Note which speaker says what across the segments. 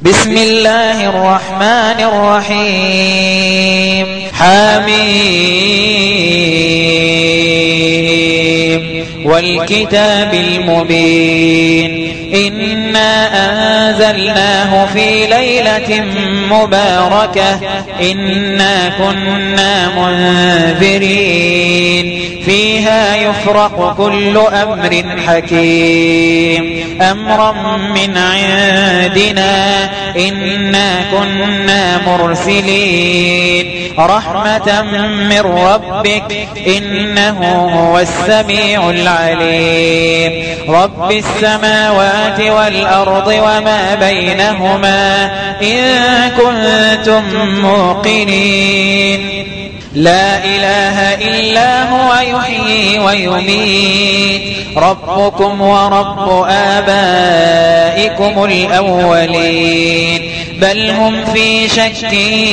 Speaker 1: بسم الله الرحمن الرحيم حميم والكتاب المبين إنا أنزلناه في ليلة مباركة إنا كنا منذرين فيها يفرق كل أمر حكيم أمرا من عندنا إنا كنا مرسلين رحمة من ربك إنه هو السميع العليم رب السماوات والأرض وما بينهما إن كنتم موقنين لا إله إلا هو يحيي ويميت ربكم ورب آبائكم الأولين بل هم في شك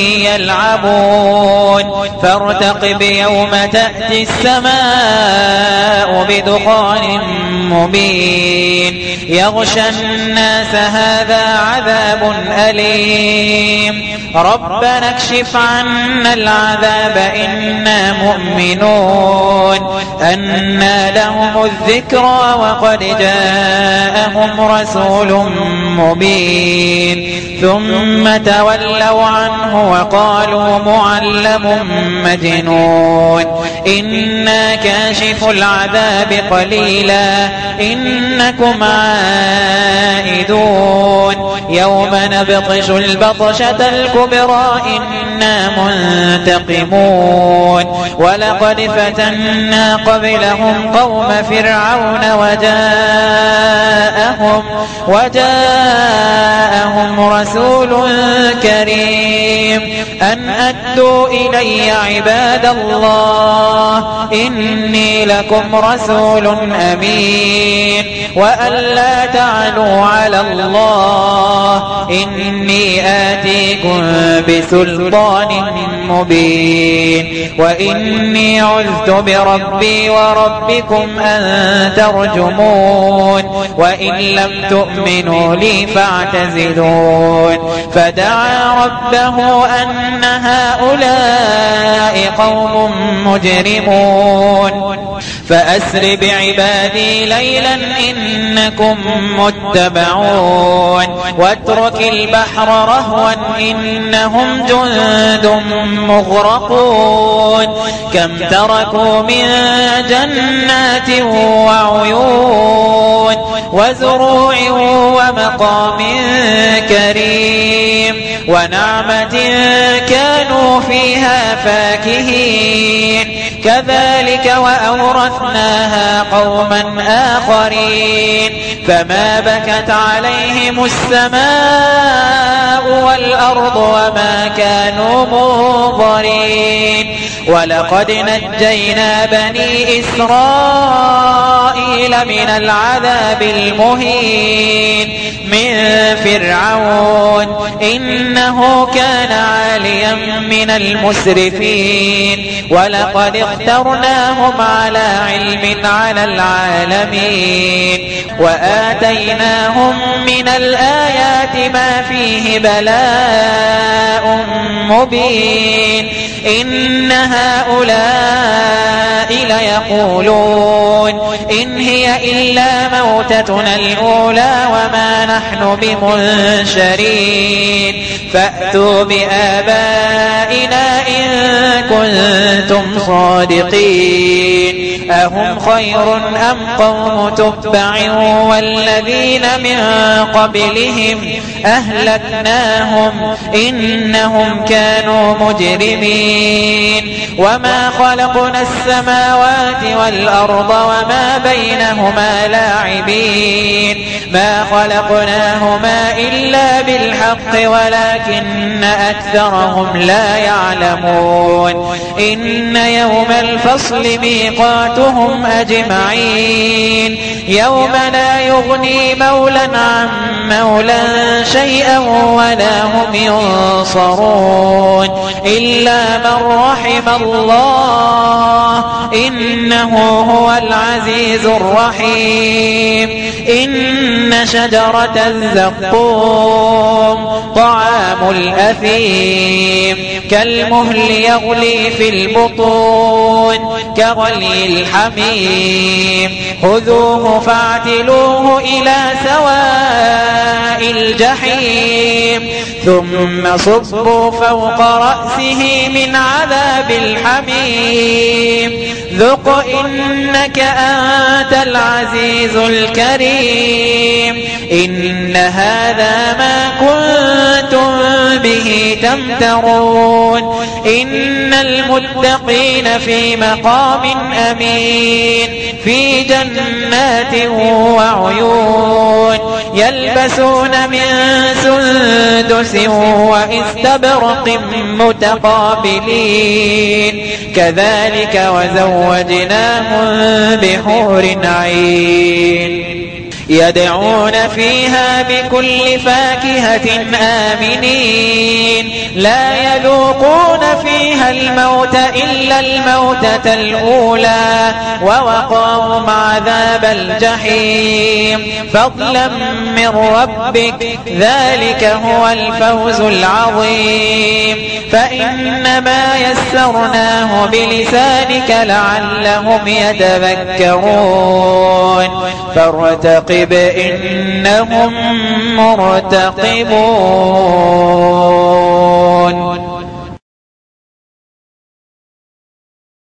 Speaker 1: يلعبون فارتقب يوم تأتي السماء بدخان مبين يغشى الناس هذا عذاب أليم ربنا اكشف عنا العذاب إنا مؤمنون أنى لهم الذكرى وقد جاءهم رسول مبين ثم تولوا عنه وقالوا معلم مجنون إنا كاشف العذاب قليلا إنكم عائدون يوم نبطش البطشة الكبرى إنا منتقمون ولقد فتنا قبلهم قوم فرعون وجاءهم رسول كريم أن أدوا إلي عباد الله إني لكم رسول أمين وأن لا تعلوا على الله إني آتيكم بسلطان مبين وإني عذت بربي وربكم أن ترجمون وإن لم تؤمنوا لي فاعتزلون فدعا ربه أن هؤلاء قوم مجرمون فأسر بعبادي ليلا إنكم متبعون واترك البحر رهوا إنهم جند مغرقون كم تركوا من جنات وعيون وزروع ومقام كريم ونعمة كانوا فيها فاكهين كذلك وأورثناها قوما آخرين فما بكت عليهم السماء والأرض وما كانوا منظرين ولقد نجينا بني إسرائيل من العذاب المهين من فرعون إنه كان عاليا من المسرفين ولقد اخترناهم على علم على العالمين وآتيناهم من الآيات ما فيه بلاء مبين إن هؤلاء ليقولون إن هي إلا موتتنا الأولى وما نحن بمنشرين فأتوا بآبائنا إن كنتم صادقين أهم خير أم قوم تبع والذين من قبلهم أهلكناهم إنهم كانوا مجرمين وما خلقنا السماوات والأرض وما بينهما لاعبين ما خلقناهما إلا بالحق ولكن أكثرهم لا يعلمون إن يوم الفصل ميقاتهم أجمعين يوم لا يغني مولا عن مولا شيئا ولا هم ينصرون إلا من رحم الله إنه هو العزيز الرحيم إن شجرة الزقوم طعام الأثيم كالمهل يغلي في البطون كغلي الحميم خذوه فاعتلوه إلى سواء الجحيم ثم صبوا فوق رأسه من عذاب الحميم ذق إنك أنت العزيز الكريم إن هذا ما كنتم به تمترون إن المتقين في مقام أمين في جنات وعيون يلبسون من سندس وإستبرق متقابلين كذلك وزوجناهم بحور عين يدعون فيها بكل فاكهة آمنين لا يذوقون فيها الموت إلا الموتة الأولى ووقاهم عذاب الجحيم فضلا من ربك ذلك هو الفوز العظيم فإنما يسرناه بلسانك لعلهم يتذكرون فارتقب إنهم مرتقبون